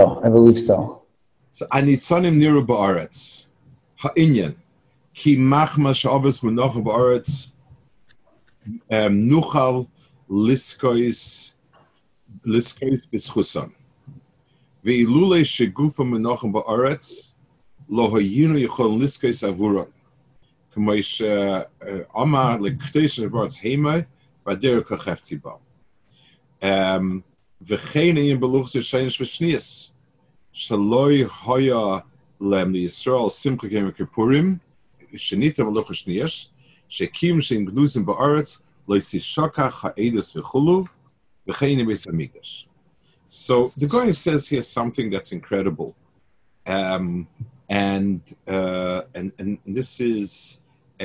I believe so. So Anitzanim niru ba'aretz ha'inyan ki machma she'avos munachim ba'aretz nuchal liskois b'schusan ve'ilulei shegufa munachim ba'aretz lo hayinu yichol liskois avuron k'moish ama l'k'teish ba'aretz heimai v'ader k'chefti ba v'chein ein beluchs sheinish v'shnias Shaloi hoya lem Yisrael simcha kem kippurim shenita meluchas shniyash shekim shem gnuzim ba'aretz lo yisishakach ha'edus v'chulu v'chein beis hamikdash. So the Goyen says here something that's incredible, and this is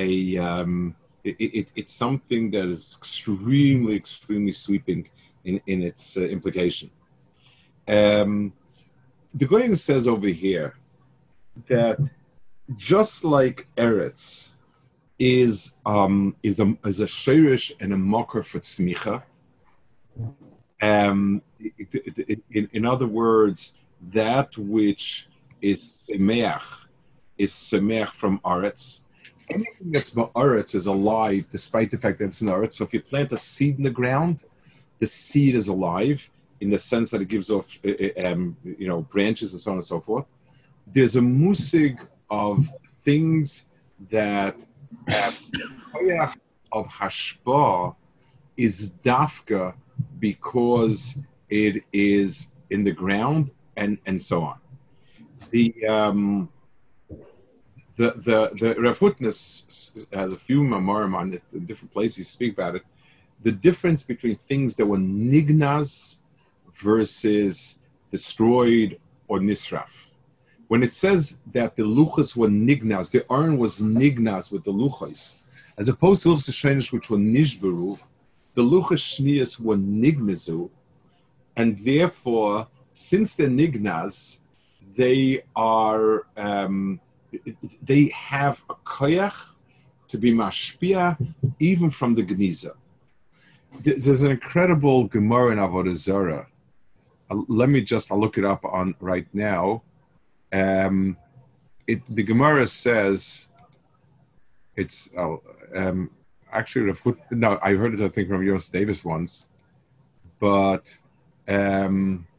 it's something that is extremely sweeping in its implication. The Goyen says over here that just like Eretz is a shirish and a mocker for tzmicha, in other words, that which is semeach from Eretz. Anything that's ba'aretz is alive, despite the fact that it's in Eretz. So if you plant a seed in the ground, the seed is alive, in the sense that it gives off, branches and so on and so forth. There's a musig of things that of hashpah is dafka because it is in the ground and so on. The Rav Hutnes has a few mamarim on it in different places speak about it. The difference between things that were nignaz versus destroyed or nisraf. When it says that the luchas were nignaz, the urn was nignaz with the luchas, as opposed to luchas shenish which were nishberu, the luchas shnias were nignazu, and therefore, since they're nignaz, they are they have a koyach to be mashpia even from the gniza. There's an incredible Gemara in Avodah Zarah. I'll look it up on right now. The Gemara says it's actually no, I heard it I think from Yos Davis once, but let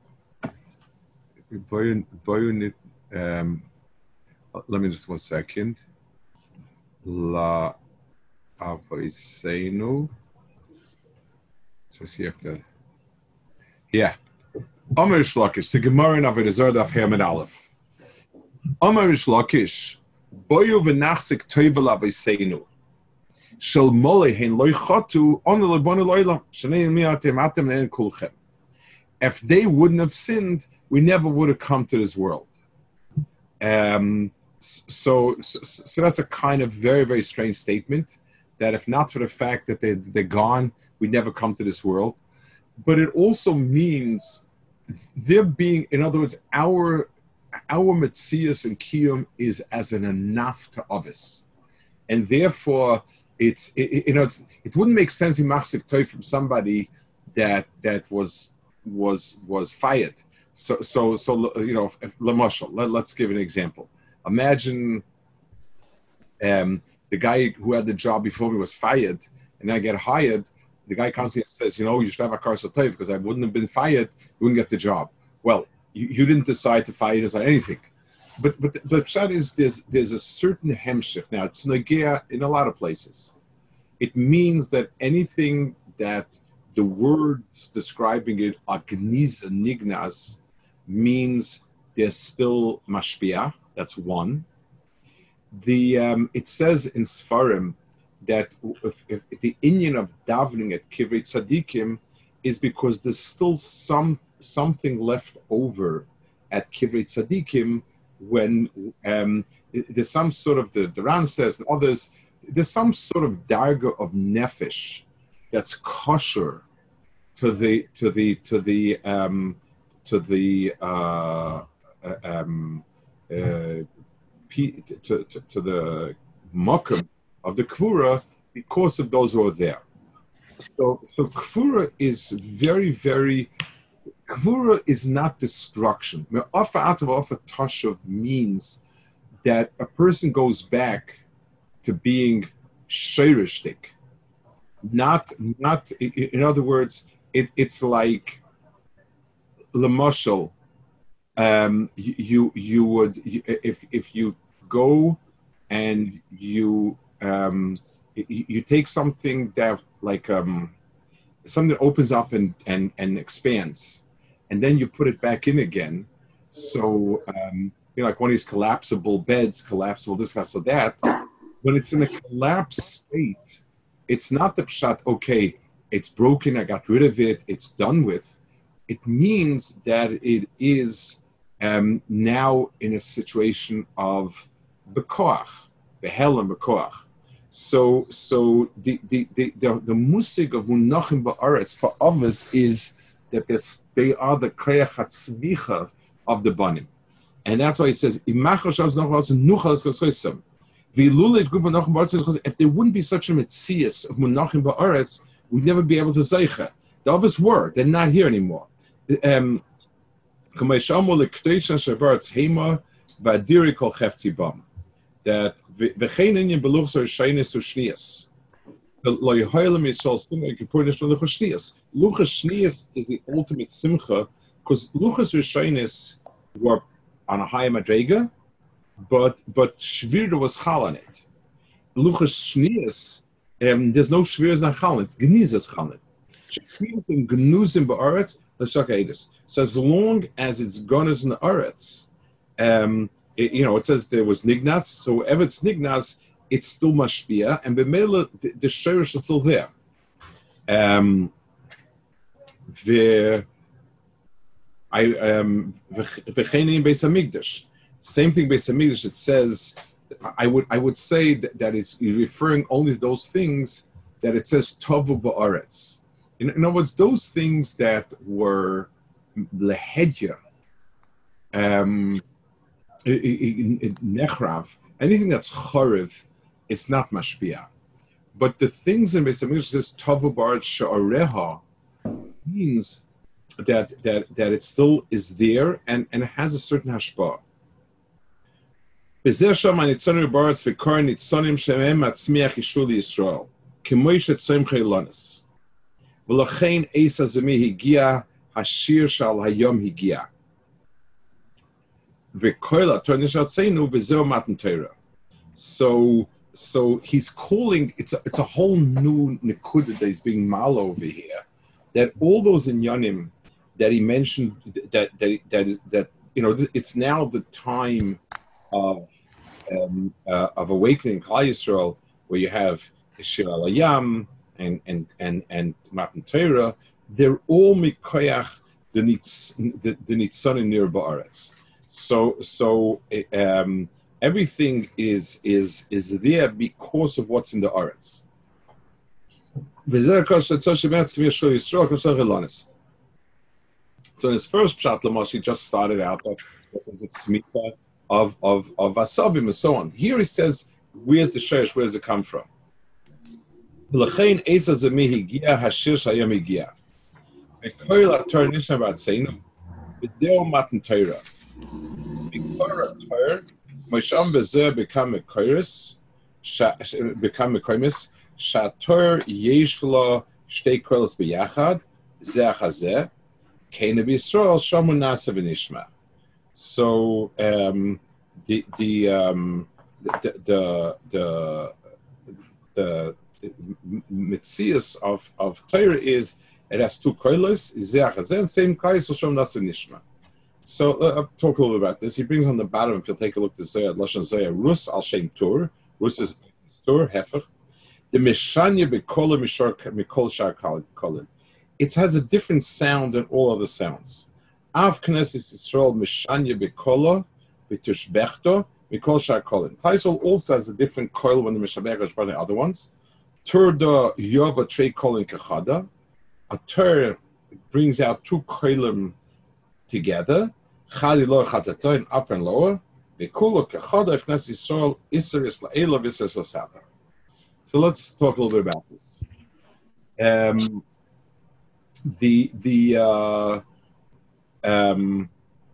me just 1 second. La Avoseinu. So see if Amar Rish Lakish, the Gemara in Avodah Zarah Daf Hermid Aleph. Amar Rish Lakish, Boyu v'nachzik toivel avoseinu. Shel molei hein loy chatu on lebonu loyla. Shnei miatem atem ne'en kulchem. If they wouldn't have sinned, we never would have come to this world. So that's a kind of very, very strange statement, that if not for the fact that they're gone, we'd never come to this world. But it also means there being, in other words, our Metzias and Kiyum is as an enough to others. And therefore, it wouldn't make sense in Machzik Toy from somebody that was fired. So let's give an example. Imagine the guy who had the job before me was fired, and I get hired. The guy constantly says, you should have a karsa toiv because I wouldn't have been fired, you wouldn't get the job. Well, you didn't decide to fire us on anything. But pshat is there's a certain hemshich. Now, it's negea in a lot of places. It means that anything that the words describing it, agniz and nignas, means there's still mashpia. That's one. It says in Sfarim that if the inyan of davening at Kivrei Tzadikim is because there's still something left over at Kivrei Tzadikim when there's some sort of, the Ran says and others, there's some sort of darga of nefesh that's kosher to the mokum of the Kvura because of those who are there. So Kvura is very, very Kvura is not destruction. Me'afa atav afa tashav means that a person goes back to being sheirishtik. Not. In other words, it's like lemashal. You would if you go and you take something that like something that opens up and expands, and then you put it back in again. So like one of these collapsible beds, collapsible this, collapsible that. When it's in a collapsed state, it's not the pshat. Okay, it's broken. I got rid of it. It's done with. It means that it is now in a situation of bekoach, behelam bekoach. So the musig of munachim ba'aretz for others is that they are the kreach hatzmicha of the banim, and that's why he says if there wouldn't be such a metzias of munachim ba'aretz, we'd never be able to zeicha. The others were; they're not here anymore. That v'chein beluchs are shaynes u'shnias. Luchas shnias is the ultimate simcha because luchas u'shaynes were on a high madrega, but shvirda was chal on it. Luchas shnias, there's no shviras not chal on it. Gniz is chal on it. Gnuzim ba'aretz. So as long as it's gonas in the aretz, it says there was nignas. So if it's nignas, it's still mashpia, and b'meila the shirish is still there. V'cheinim beis hamikdash. Same thing beis hamikdash. It says I would say that it's referring only to those things that it says tovu ba'aretz. In other words, those things that were lehedya, nechrav, anything that's choriv, it's not mashpia. But the things in Beis Hamikdash says tavu ba'aretz she'areha means that it still is there and it has a certain hashpah. Bezer sham anitzanu ba'aretz v'kor nitzanim she'em atzmiach yishu liYisrael k'moy she'tzom chaylonis. V'lachein eis hazemi higia hashir shal hayom higia. V'koila tornishat seinu v'zeo matan Torah. So he's calling it's a whole new nekuda that is being mal over here. That all those inyanim that he mentioned that it's now the time of awakening Klal Yisrael where you have Shir Alayam and Matan Torah, they're all mikoyach the nitzanim near ba'aretz. So everything is there because of what's in the aretz. So in his first pshat Lamash, he just started out that there's a tzmita of asavim and so on. Here he says, where's the sheresh? Where does it come from? V'lachein eis hazemi higia hashir shayom higia. V'koil ator nishna b'atzeinu v'zeo matan Torah. V'kor ator mosham b'zeh become a koiris shator yesh lo shtei koilos b'yachad zeh chazeh keina b'Yisrael shamu nasa v'nishma. So the mitzias of Torah is it has two koilos, zeh chazeh, same koilos shamu nasa v'nishma. So I'll talk a little bit about this. He brings on the bottom, if you'll take a look, to Zayah, Lashon Zayah, Rus al Shem Tur. Rus is Tur, Hefech. The Meshanya Bekola Mikol Shar Kolin. It has a different sound than all other sounds. Av Knesset Yisrael Meshanya Bekola B'Tushbechto Mikol Shar Kolin. Klaisol also has a different koil when the Meshabech is than the other ones. Tur da Yova Trei Kolin Kechada. A Tur brings out two koilim together. Chadi lo chatatoin, upper and lower. V'kulo kechada if Knesset Yisrael iser is la'ela v'isr is l'sata. So let's talk a little bit about this. um,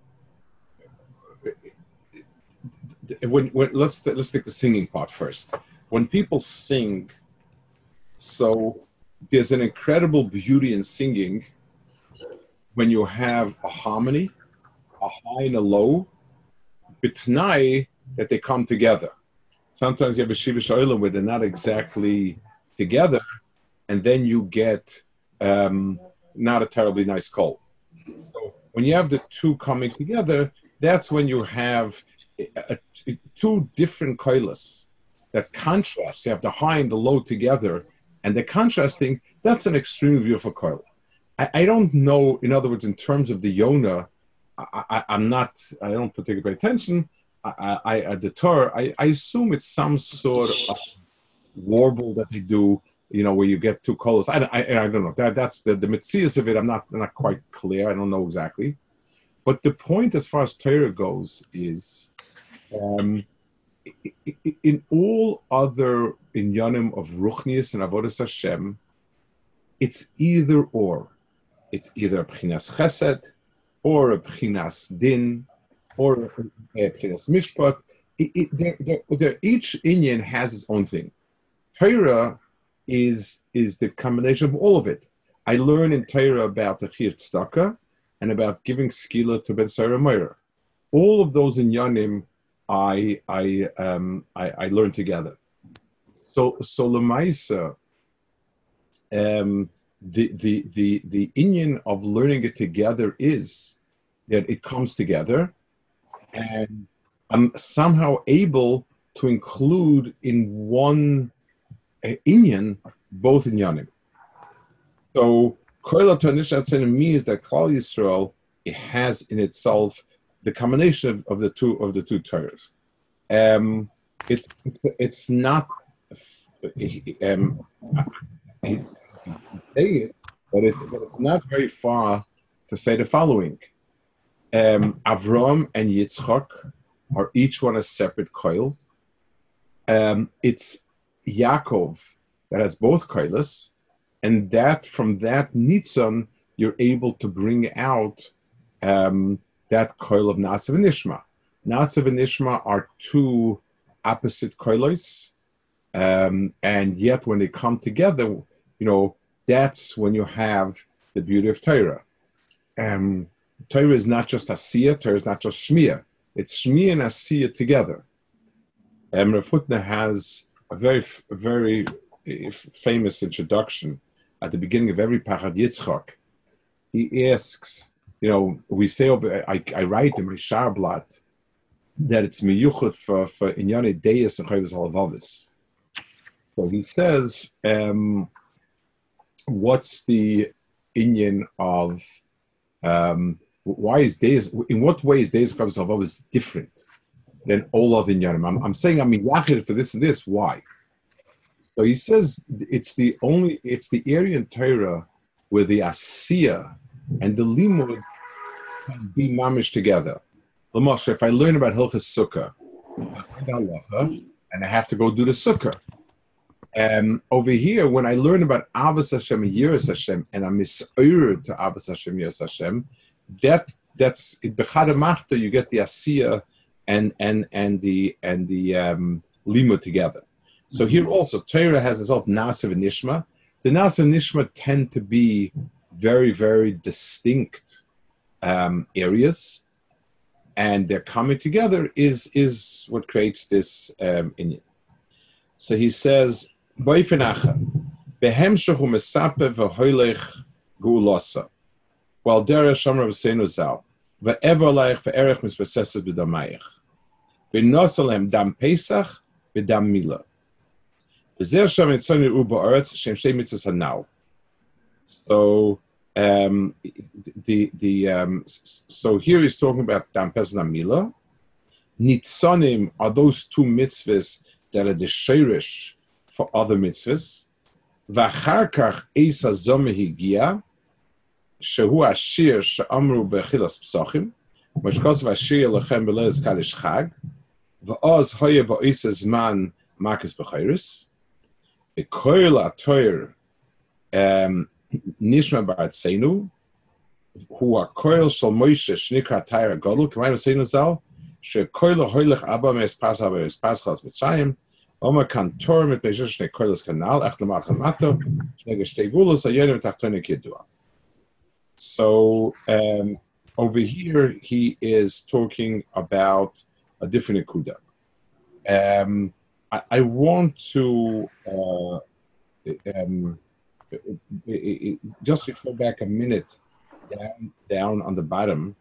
when let's take the singing part first. When people sing, so there's an incredible beauty in singing when you have a harmony, a high and a low, bitnai, that they come together. Sometimes you have a shiva sha'olam where they're not exactly together, and then you get not a terribly nice call. So when you have the two coming together, that's when you have two different koilas that contrast. You have the high and the low together, and the contrasting, that's an extremely beautiful koil. I don't know, in other words, in terms of the Yona, I don't particularly pay attention. The Torah, I assume it's some sort of warble that they do, where you get two colors. I don't know. That's the mitzias of it. I'm not quite clear. I don't know exactly. But the point as far as Torah goes is, in all other inyanim of Ruchnius and Avodas Hashem, it's either or. It's either a B'chinas Chesed, or a B'chinas Din, or a B'chinas Mishpat. Each inyan has its own thing. Torah is the combination of all of it. I learn in Torah about the Chiyuv Tzedakah and about giving skila to Ben Sarah Meir. All of those inyanim I learn together. So Lemaisa, the inyan of learning it together is that it comes together, and I'm somehow able to include in one inyan both inyanim. So Koila Tanishat means that Klal Yisrael, it has in itself the combination of the two Torahs. It's not but it's not very far to say the following. Avram and Yitzchak are each one a separate koil. It's Yaakov that has both koilas, and that from that nitzon you're able to bring out that koil of Nasav and Nishma. Nasav and Nishma are two opposite koilos, and yet when they come together, that's when you have the beauty of Torah. Torah is not just Asiyah, Torah is not just Shmiya. It's Shmiya and Asiyah together. Rav Hutner has a very famous introduction at the beginning of every Parad Yitzchak. He asks, we say, I write in my Sharblat that it's miyuchot for Inyane Deis and Chayvus Halavavis. So he says, what's the inyan of why is Deis? In what way is Deis Chayvus Halavavis different than all other inyanim? I'm saying I'm miyachid for this and this. Why? So he says it's the area in Torah where the Asiyah and the Limud can be mamish together. L'moshe, if I learn about Hilchas Sukkah, and I have to go do the Sukkah. Over here, when I learn about Avos Hashem and Yiras Hashem, and I'm mis'ored to Avos Hashem, Yiras Hashem, that's b'chad machta. You get the Asiyah and the Limud together. So here also, Torah has itself Nasav and Nishma. The Nasav and Nishma tend to be very, very distinct areas, and their coming together is what creates this inyan. So he says, "Boifenacha behemshach u'mesape v'hoylech gu'ulosa, while derech shamar v'seinu zal v'ever leich v'erech mispeseses b'damayich v'nosalem dam pesach v'dam milah." So so here he's talking about Dam Pesach and Milah. Nitzonim are those two mitzvahs that are the sheirish for other mitzvahs. V'achar kach eis hazomeh higia, shehu ashir she'amru bechilas psachim, mashkos v'ashir lechem b'leis kadesh chag, v'oz hoye ba'is zman makis b'chayris. Koil HaTorah Nishma B'Artzeinu who are koil shal Moshe shnikra Taira Gadol. Can I have a say nazal? She koil hoilech abba mes pascha mes paschas mitzrayim. Oma kan tor mit beisher shne koilos kanal ach lemachan mato shne gestegulos ayerim tachtone kidua. So over here he is talking about a different ikuda. I want to just refer back a minute down on the bottom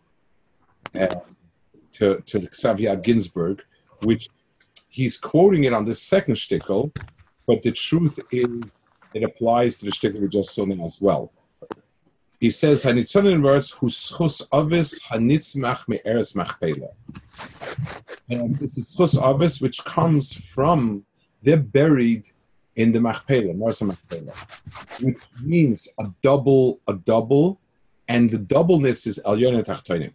to Xavier Ginsburg, which he's quoting it on the second shtickle, but the truth is it applies to the shtickle we just saw now as well. He says, "Hanitzonin words huschus avis hanitzmach me'eretz machpelah." And this is chus avis, which comes from they're buried in the machpelah, Marsa machpelah, which means a double, and the doubleness is alyon tachtonim.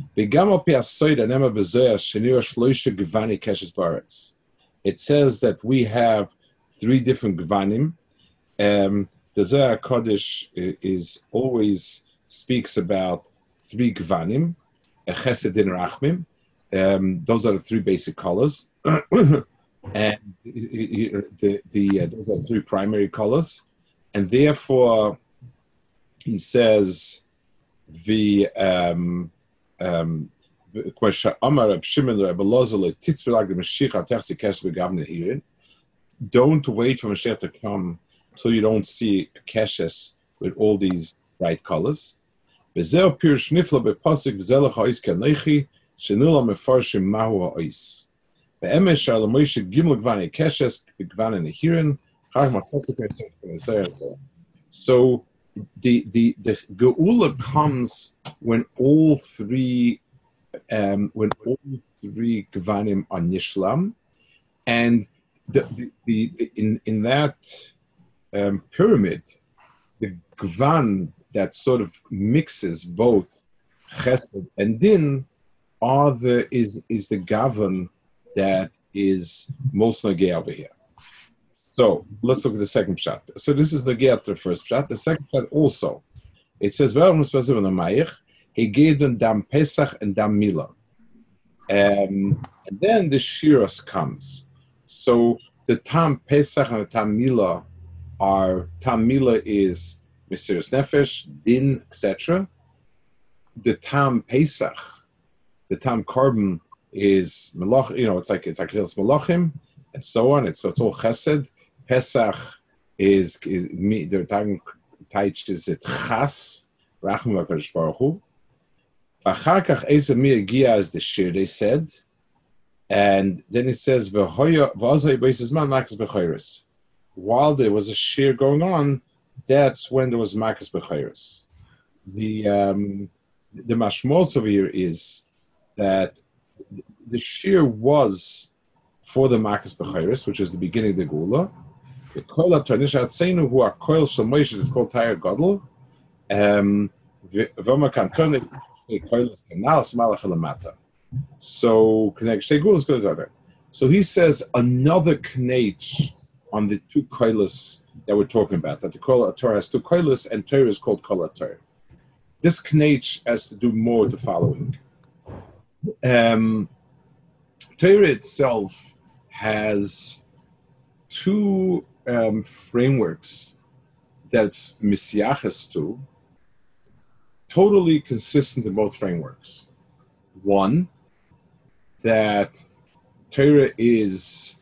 It says that we have 3 different gvanim. The Zohar Kodesh is always speaks about 3 gvanim, chesed and rachmim. Those are the 3 basic colors, and those are the 3 primary colors, and therefore he says the don't wait for Mashiach to come till you don't see a keshes with all these bright colors. V'zeh pirush nifla bepasuk v'zelach ha'is kanechi shenula mefarshim mahu ha'is. Ve'emesh shar l'moishe gimel gvani keshes b'gvani nehirin char matzasuk v'zeh. So the geula comes when all 3 gvanim are nishlam, and in that pyramid, the gvan that sort of mixes both chesed and din is the gavan that is most nageh over here. So let's look at the second pshat. So this is nageh to the first pshat. The second pshat also, it says he gave them dam pesach and dam milah, and then the shiras comes. So the tam pesach and the tam milah are, tam milah is Mesiras Nefesh, din, etc. The tam pesach, the tam korban is melach. It's like Chil's melachim and so on. It's all chesed. Pesach is the time taich is it chas rachmu HaKadosh Baruch Hu. Achar kach Eisa mi agia is the shir they said, and then it says v'hoya v'azay b'eis man makas b'chayris. While there was a shir going on, that's when there was makas b'chayris. The mashmos over here is that the shir was for the makas b'chayris, which is the beginning of the gula. The koil atonish atzenu who are koil shel Moshe is called Taira Gadol. V'oma kantone koil kanal smalach elamata. So So he says another knech on the 2 koilos that we're talking about, that the Kol Torah has 2 koilos and Torah is called Kol Torah. This knech has to do more with the following. Torah itself has 2 frameworks that's misyaches to, totally consistent in both frameworks. One, that Torah is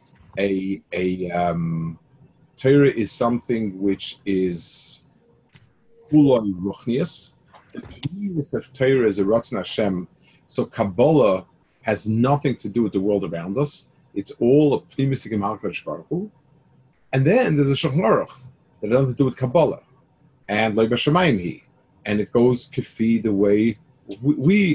Torah is something which is kuloi ruchnius. The premise of Torah is a Ratzon Hashem. So Kabbalah has nothing to do with the world around us. It's all a premise of HaKadosh Baruch Hu. And then there's a Shulchan Aruch that has nothing to do with Kabbalah and Lo B'Shamayim Hi, and it goes kefi the way we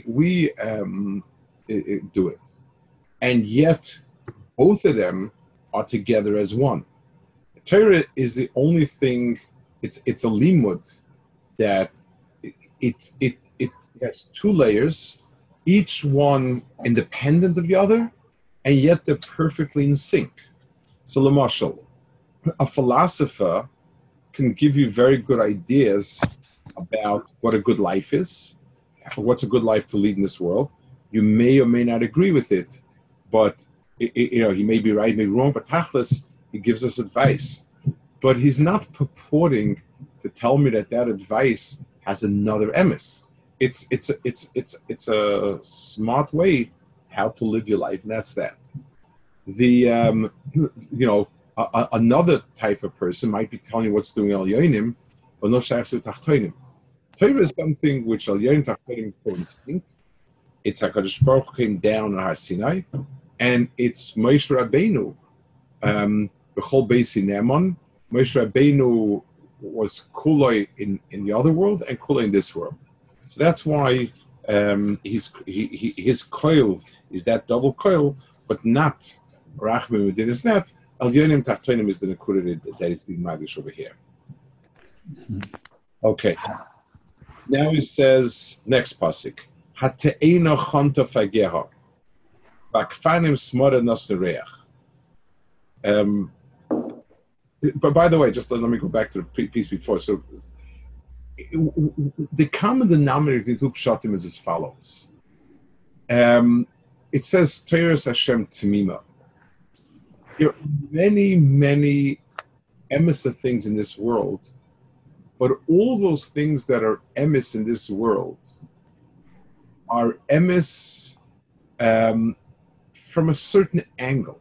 do it, and yet both of them are together as one. Torah is the only thing. It's a limud that it has 2 layers, each one independent of the other, and yet they're perfectly in sync. So, l'mashal, a philosopher can give you very good ideas about what a good life is, what's a good life to lead in this world. You may or may not agree with it, but he may be right, may be wrong. But Tachlis, he gives us advice, but he's not purporting to tell me that advice has another emes. It's a smart way how to live your life, and that's that. The another type of person might be telling you what's doing al yonim, but no shayach to tachtonim. Torah is something which al yonim tachtonim co-instinct. It's HaKadosh Baruch Hu came down on Har Sinai, and it's Moshe Rabbeinu. B'chol Beis Ne'eman, Moshe Rabbeinu was kuloi in the other world and kuloi in this world. So that's why his coil is that double coil, but not Rachmim Udin is not. Al Yonim Tachtonim is the Nekudah that is being magish over here. Okay. Now he says, next pasuk. Hate'ena chanta fageha. Bakfanim smora nas nereach. But by the way, just let me go back to the piece before. So the common denominator in two pshatim is as follows. It says, Teiras Hashem Temima. There are many, many emes of things in this world, but all those things that are emes in this world are emes from a certain angle.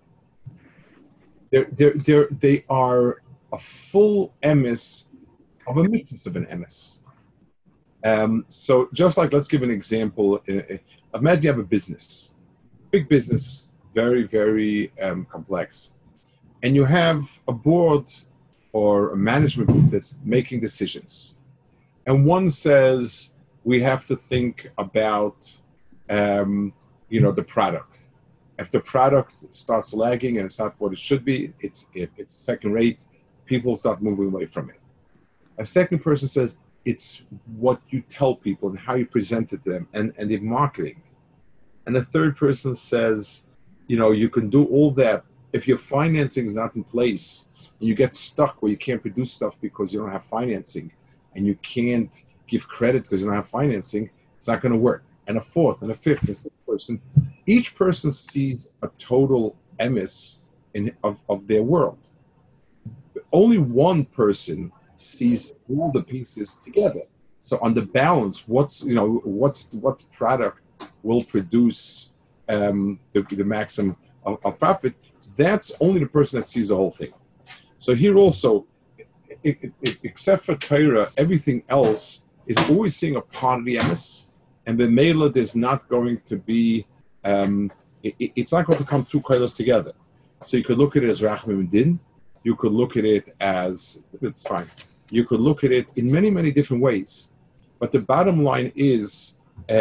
They are a full emes of a mitzvah of an emes. So just like, let's give an example. Imagine you have a business, big business, very, very complex. And you have a board or a management group that's making decisions. And one says, we have to think about, the product. If the product starts lagging and it's not what it should be, if it's second rate, people start moving away from it. A second person says, it's what you tell people and how you present it to them and the marketing. And the third person says, you can do all that. If your financing is not in place and you get stuck where you can't produce stuff because you don't have financing and you can't give credit because you don't have financing, it's not going to work. And a fourth and a fifth and a sixth person, each person sees a total emes of their world. Only one person sees all the pieces together. So on the balance, what product will produce the maximum of profit? That's only the person that sees the whole thing. So here also, except for Torah, everything else is always seeing a part of the emes, and the Mela is not going to be. It's not going to come two koilos together. So you could look at it as Rachmim Din. You could look at it as, it's fine. You could look at it in many, many different ways. But the bottom line is,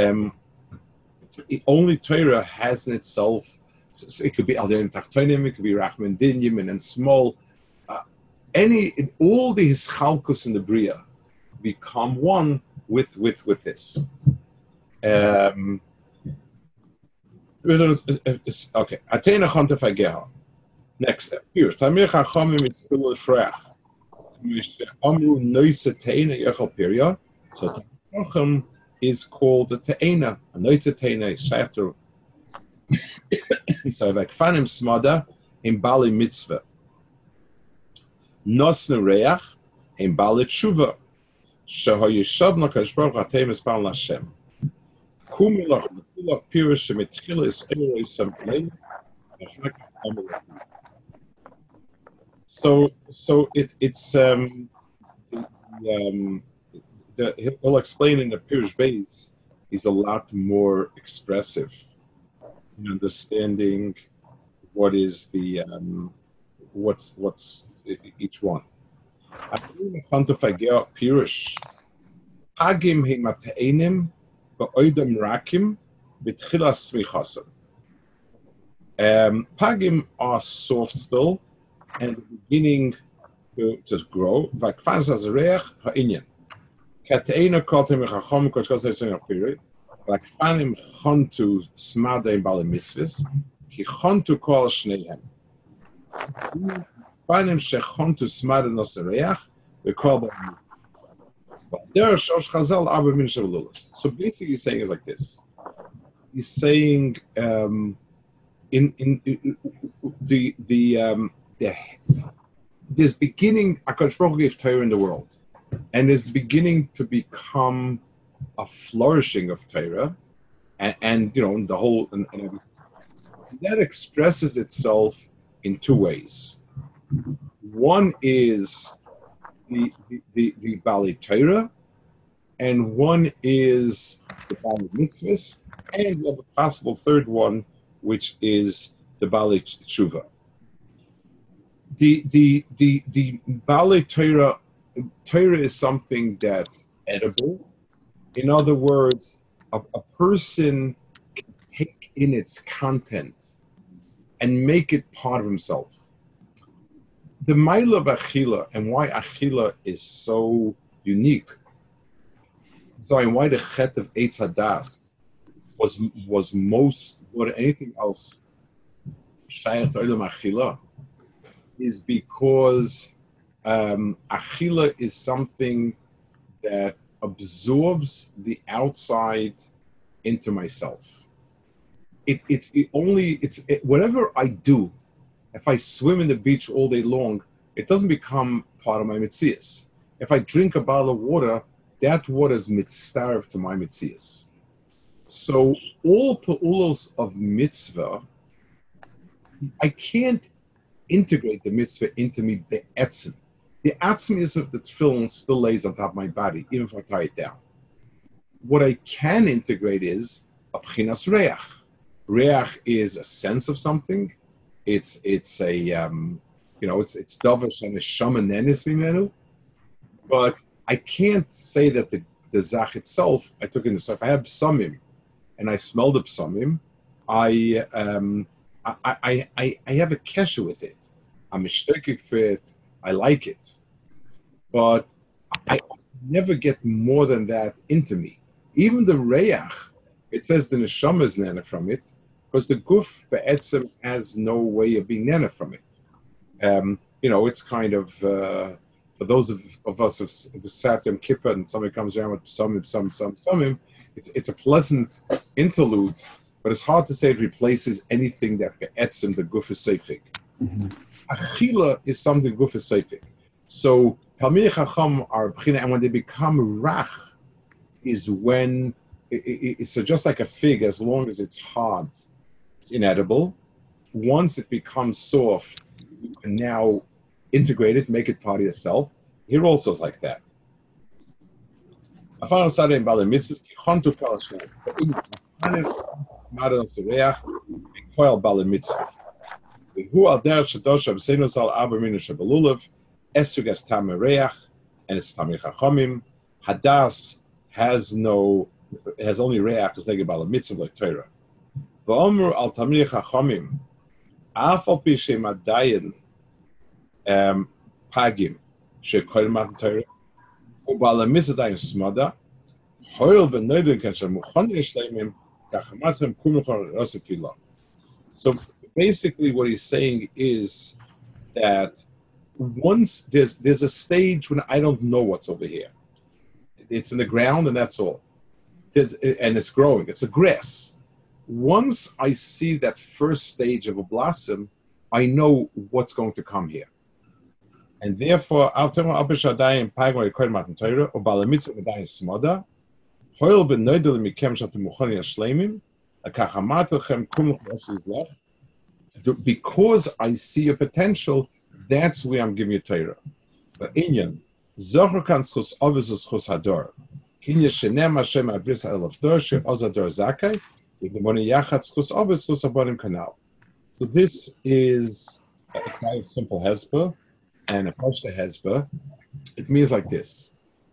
only Torah has in itself, so it could be Al Yonim Tachtonim, it could be Rachmim Din, Yemin, and small. All the Hischalkus in the Bria become one with this. Okay. Atena Chanta Fageha. Next step. Here, Tamir Chachamim is still a freach. Amru Noitzetena Yechal Piria. So Chacham is called a Te'ena. A Noitzetena is Shachter. So like Fanim Smada in Bali Mitzvah. Nos Nereach in Bali Tshuva. Shehoyeshav Nakash Baruch Atem is Bal Hashem. Kumilach Kulach Pirush Shemitchila is Eirei Samplei. So he'll explain in the Pirush Beis. He's a lot more expressive in understanding what is the what's each one. Pirush Hagim Hemateinim Ba'odam Rakim B'tchilas Smichasam. Pagim are soft still, and at the beginning to just grow. Vakfans as reach ha'inyan. Kateina kotem chachom koshkas etzem period. Vakfanim chontu smada in bali mitzvahs. Ki chontu kol shneihem. Vakfanim shechontu smada nos reach. We call them. So basically, he's saying is like this. He's saying in the there's beginning. HaKadosh Baruch Hu gave Torah in the world, and is beginning to become a flourishing of Torah, and the whole and everything. That expresses itself in two ways. One is the Bali Torah, and one is the Bali Mitzvahs, and we have a possible third one, which is the Bali Tshuva. The Bali Torah is something that's edible. In other words, a person can take in its content and make it part of himself. The Maila of Achila and why Achila is so unique, and why the Chet of Eitz Hadas was most more than anything else Shayat Olam Achila, is because Achila is something that absorbs the outside into myself. Whatever I do, if I swim in the beach all day long, it doesn't become part of my mitzias. If I drink a bottle of water, that water is mitzvah to my mitzias. So all pa'ulos of mitzvah, I can't integrate the mitzvah into me be'etzim. The atzmius of the tefillin still lays on top of my body, even if I tie it down. What I can integrate is a b'chinas reach. Reach is a sense of something. It's a it's davar sheneshama nenis mimenu. But I can't say that the zach itself I took in. So if I have psamim and I smell the psamim, I have a kesher with it. I'm mishtekik for it. I like it, but I never get more than that into me. Even the reach, it says the neshama is nana from it, because the guf be'etzem has no way of being nana from it. It's kind of for those of us who've sat Yom Kippur and somebody comes around with samim, it's a pleasant interlude, but it's hard to say it replaces anything that be'etzem the guf is seifik. Mm-hmm. Achila is something guf is seifik. So Talmidei Chacham are b'china, and when they become rach, is when it's so just like a fig. As long as it's hard, it's inedible. Once it becomes soft, you can now integrate it, make it part of yourself. Here also is like that. Esugas Tamereach, and it's Tamir Chachamim. Hadas has only reach because they get bala mitzvah like Torah. V'omru al Tamir Chachamim, afal pishem adayin pagim shekoil matan Torah, ubala mitzvah dayin smada, hoil v'noidin kasher muchon yishleimim kachamatchem kumuchon rosefila. So basically, what he's saying is that once there's a stage when I don't know what's over here. It's in the ground and that's all. And it's growing. It's a grass. Once I see that first stage of a blossom, I know what's going to come here. And therefore, after Abishadai Pagma Koil Matan Torah, or Balamitz Medai Smoda, Hoil Venoidel Mikem Shatamuchani Ashlemim, Akahamatachem Kumach Lech, because I see a potential. That's where I'm giving you Torah. But Inyan, Zohar kan schus ovis schus hador. Kinya shenem Hashem abris elaf dor she ozador zakai. With the money yachat schus ovis schus abonim kanal. So this is a kind of simple hesper and a pashta hesper. It means like this.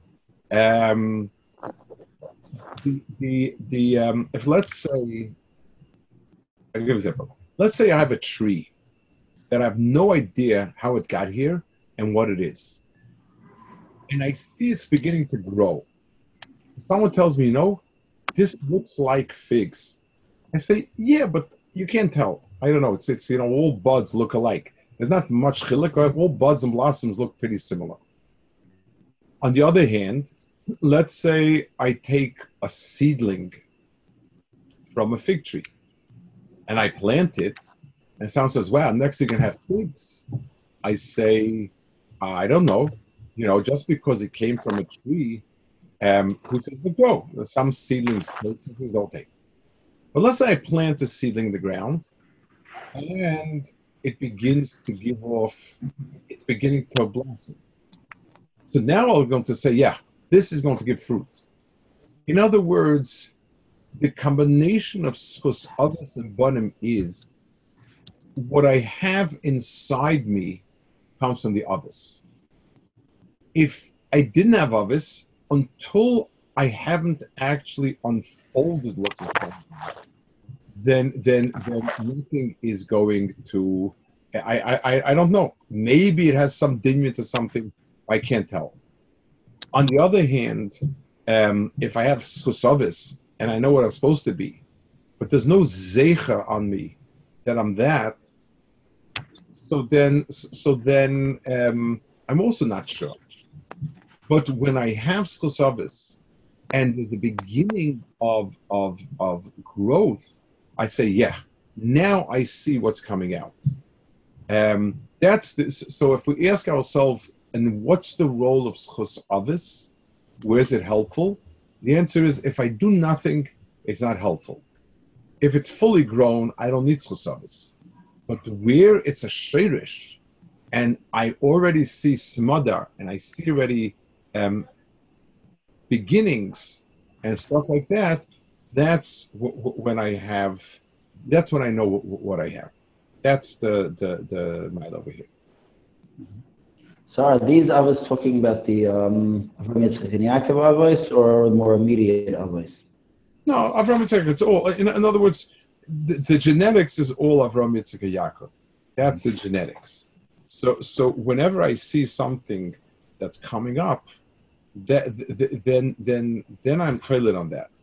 If let's say, I'll give an example. Let's say I have a tree that I have no idea how it got here and what it is. And I see it's beginning to grow. Someone tells me, this looks like figs. I say, yeah, but you can't tell. I don't know. It's all buds look alike. There's not much chiluk. All buds and blossoms look pretty similar. On the other hand, let's say I take a seedling from a fig tree and I plant it, and someone says, "Wow, next you're gonna have figs." I say, I don't know. Just because it came from a tree, who says to grow? Some seedlings don't take. But let's say I plant a seedling in the ground, and it begins to give off. It's beginning to blossom. So now I'm going to say, yeah, this is going to give fruit. In other words, the combination of schus avos and banim is what I have inside me comes from the avos. If I didn't have avos, until I haven't actually unfolded what's inside me, then nothing is going to. I don't know. Maybe it has some dinya to something. I can't tell. On the other hand, if I have schus avos and I know what I'm supposed to be, but there's no zeicha on me that I'm that, so then I'm also not sure. But when I have schus avos and there's a beginning of growth, I say, yeah, now I see what's coming out. So if we ask ourselves, and what's the role of schus avos? Where is it helpful? The answer is, if I do nothing, it's not helpful. If it's fully grown, I don't need schus avos. But where it's a sheirish, and I already see smadar, and I see already beginnings and stuff like that, that's when I have. That's when I know what I have. That's the mile over here. So are these avos talking about the Avraham Yitzchak and Yaakov avos, or more immediate avos? No, Avraham Yitzchak. It's all. In other words, the genetics is all Avraham Yitzchak and Yaakov. That's the genetics. So whenever I see something that's coming up, then I'm toilet on that.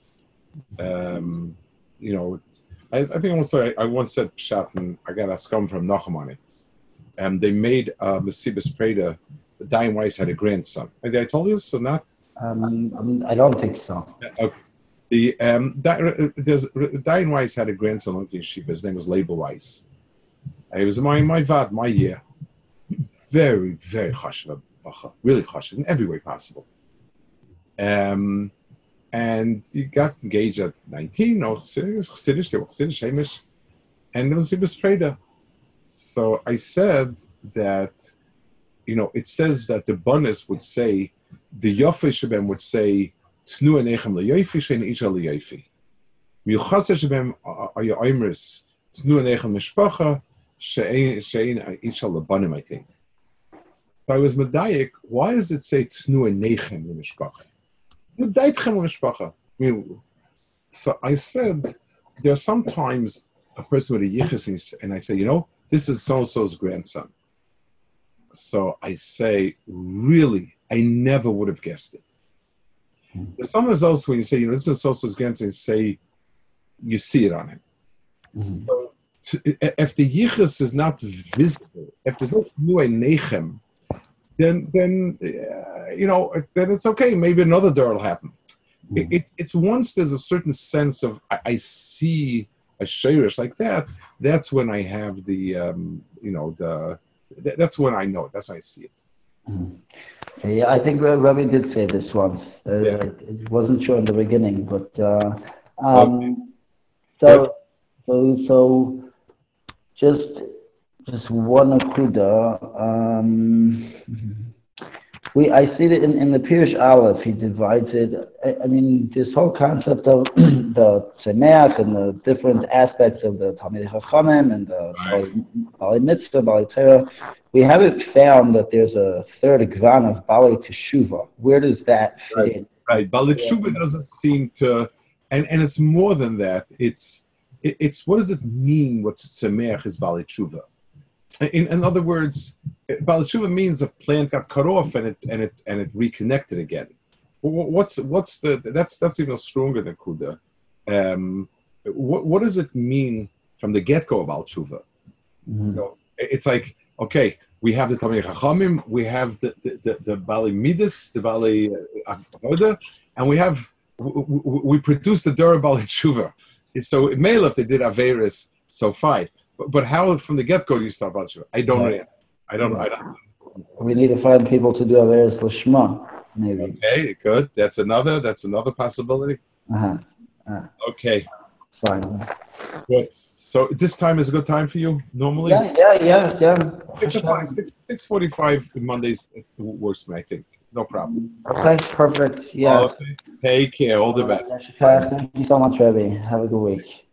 I think I once said pshat, and I got a scum from Nachum on it. They made Mesibas Preda. Dayan Weiss had a grandson. Did I told you this or not? I don't think so. Okay. Dayan Weiss had a grandson on the yeshiva. His name was Label Weiss. He was my year. Very, very chashuv, really chashuv in every way possible. And he got engaged at 19. Chassidish, Hamish, and it was Mesibas Preda. So I said that, it says that the Banis would say, the Yofi Shabem would say, Tnu enechem leyofi shein isha leyofi. Miyuchasa Shabem ayo oimris, Tnu enechem mishpacha shein isha lebanim, I think. So I was medayik, why does it say Tnu enechem mishpacha? Medaitchem mishpacha. So I said, there are sometimes a person with a yichus, and I say, this is so-and-so's grandson. So I say, really, I never would have guessed it. There's someone else when you say, this is so-and-so's grandson, you say, you see it on him. Mm-hmm. So if the yichus is not visible, if there's no nuay nechem, then it's okay. Maybe another door will happen. Mm-hmm. It's once there's a certain sense of, I see a sheirish like that, that's when I have that's when I know it. That's when I see it. Mm-hmm. Yeah, I think Rabbi did say this once. It wasn't sure in the beginning, but so just one akuda. I see that in the Pirush Aleph, he divides it. I mean, this whole concept of the Tzemeach and the different aspects of the Talmidei Chachamim and the Bali Mitzvah, Bali Torah, we haven't found that there's a third Gvan of Bali Teshuva. Where does that fit in? Right. Bali Teshuva doesn't seem to, and it's more than that. It's what does it mean? What's Tzemeach is Bali Teshuva? In other words, Bali Teshuva means a plant got cut off and it reconnected again. That's even stronger than Kuda. What does it mean from the get-go of Bali Teshuva? Mm-hmm. It's like, okay, we have the Talmidei Chachamim, we have the Bali Midas, the Bali Avoda, and we produce the Dura Bali Tshuva. So it may if they did Averis, so fine. But how from the get-go do you start Bali Tshuva? I don't know. I don't. We need to find people to do Averis Lishma, maybe. Okay, good. That's another possibility. Okay. Fine. Good. So this time is a good time for you normally? Yeah. It's a fine. 6:45 Mondays works for me, I think. No problem. Okay, perfect. Yeah. Okay. Take care. All the best. Thank you so much, Rebbe. Have a good week.